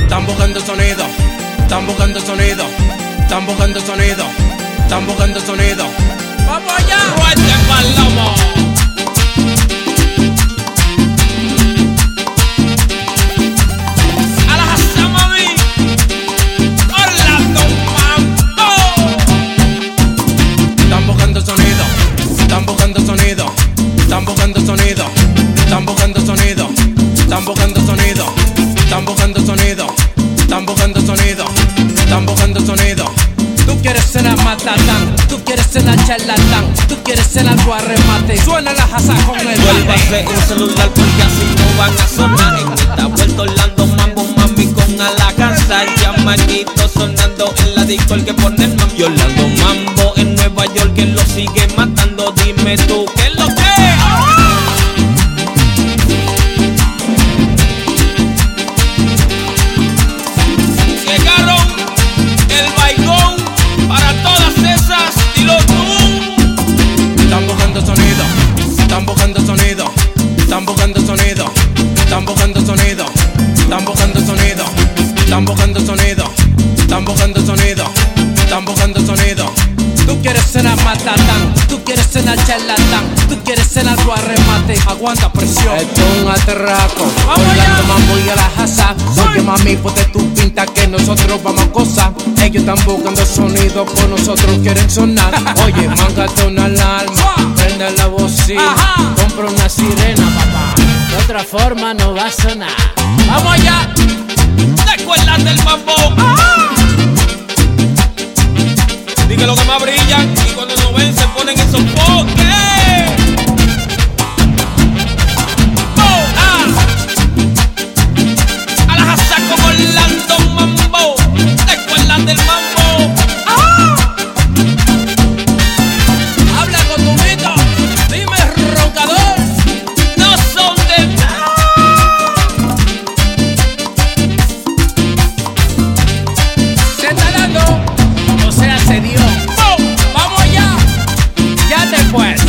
Están buscando sonido, están buscando sonido, están buscando sonido, están buscando sonido. ¡Vamos allá! ¡Fuerte Palomo! ¡A la Hassa, mami! ¡Orlando Mambo! Están buscando sonido, están buscando sonido, están buscando sonido, están buscando sonido, están buscando sonido, están buscando sonido, están buscando sonido, están buscando sonido. Tú quieres ser la matatán, tú quieres ser la charlatán, tú quieres ser algo a remate. Suena la Hassa con el Vuélvase un celular porque así no van a sonar. En esta vuelta Orlando Mambo, mami con a la casa. Llamanito sonando en la disco el que pone el mambo. Y Orlando Mambo en Nueva York que lo sigue matando. Dime tú, ¿qué es lo que? Llegaron el baigón para todas esas, dilo tú. Están buscando sonido, están buscando sonido, están buscando sonido, están buscando sonido, están buscando sonido, están buscando sonido, están buscando sonido, están buscando sonido. Tú quieres ser la matatán, tú quieres ser la charlatán, tú quieres ser algo a remate. Aguanta presión. Esto es un atraco. Orlando Mambo y a la Hassa. Oye mami, ponte tu pinta que nosotros vamos a gozar. Ellos están buscando sonido, por nosotros quieren sonar. Oye, mángate una alarma, prende la bocina, compra una sirena, papá. De otra forma no va a sonar. ¡Vamos allá! ¿Te acuerdas del mambo? Dije lo que más brillan y cuando no ven se ponen esos poques. A la Hassa como Orlando Mambo. ¿Te acuerdas del mambo? Habla con tu mito, dime roncador. No son de Se está dando, o sea se dio. Vamos allá, ya después.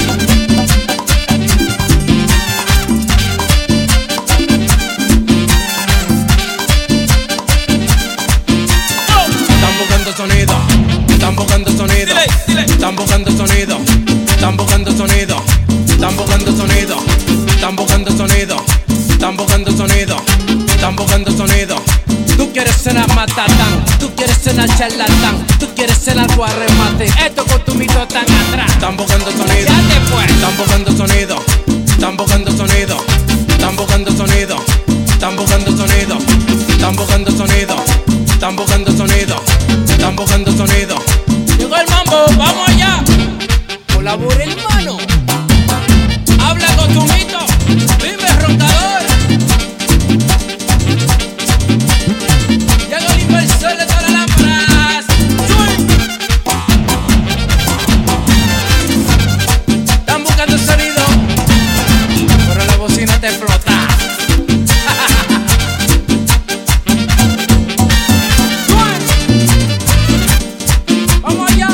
Están buscando sonido, están buscando sonido, Dile. están buscando sonido, están buscando sonido, están buscando sonido, están buscando sonido, están buscando sonido, están buscando sonido. Tú quieres ser la matatán, tú quieres ser la charlatán, tú quieres ser algo a remate. Esto con tu mito tan atrás. Están buscando sonido, Ya después. están buscando sonido, están buscando sonido, están buscando sonido, están buscando sonido, están buscando sonido, están buscando sonido, están buscando sonido. Llegó el mambo, vamos allá. Colabora hermano. Habla con tu mito, dime roncador. Llega el inversor de todas las lámparas. Están buscando sonido, pero la bocina te explota. Vamos allá.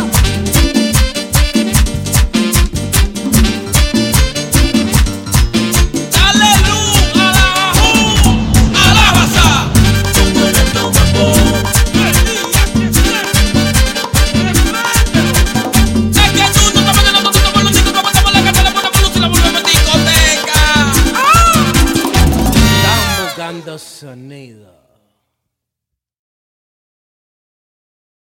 Dale luz a la Hassa. Orlando Mambo. Es que tú no estás bailando, tú estás bailando, tú estás la casa, la puerta por luz y la volvemos discoteca. Están buscando sonido.